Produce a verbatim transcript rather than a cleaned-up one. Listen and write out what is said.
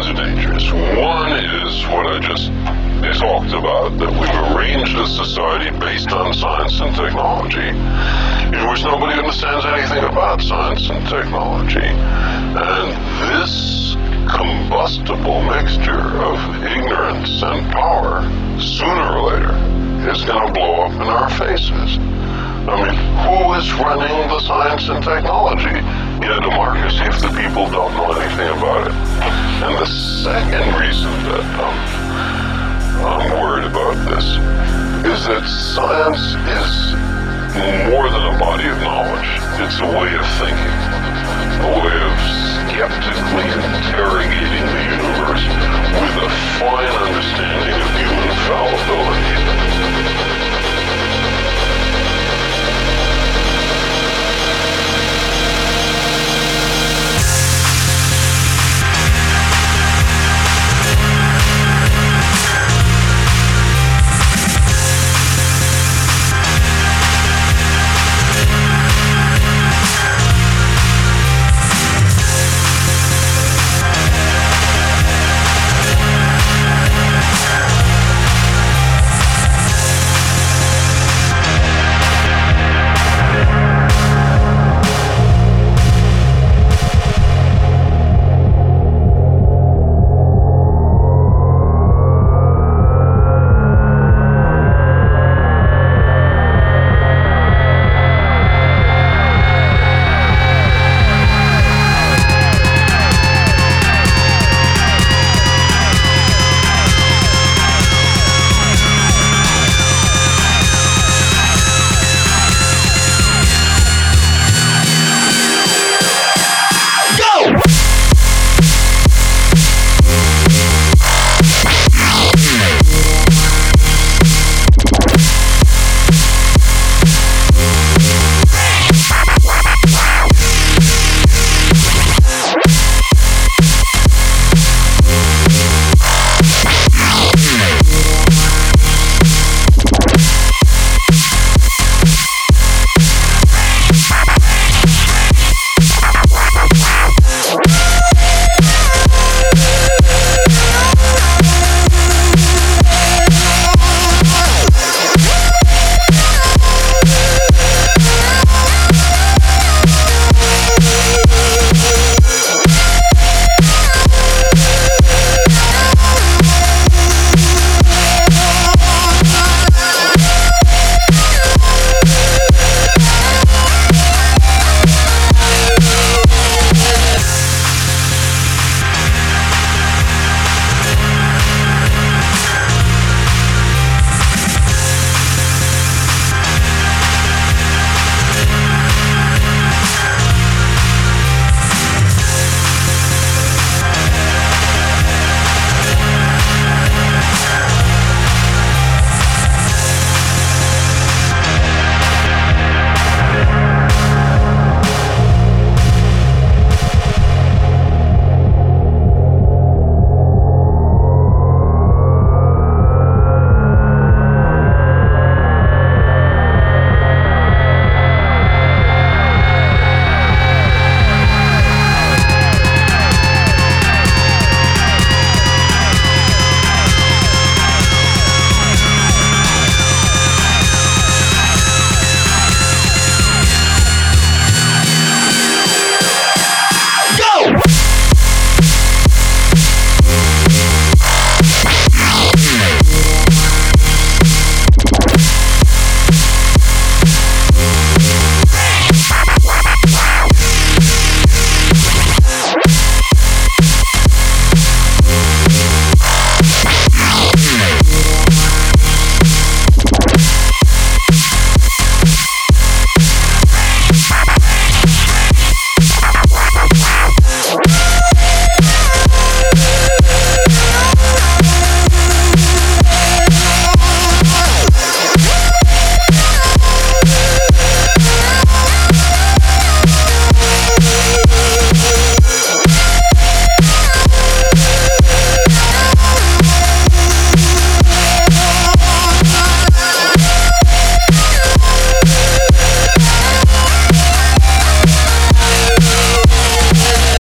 kinds of dangers. One is what I just talked about, that we've arranged a society based on science and technology, in which nobody understands anything about science and technology. And this combustible mixture of ignorance and power, sooner or later, is going to blow up in our faces. I mean, who is running the science and technology in a democracy if the people don't know anything about it? And the second reason that um, I'm worried about this is that science is more than a body of knowledge. It's a way of thinking, a way of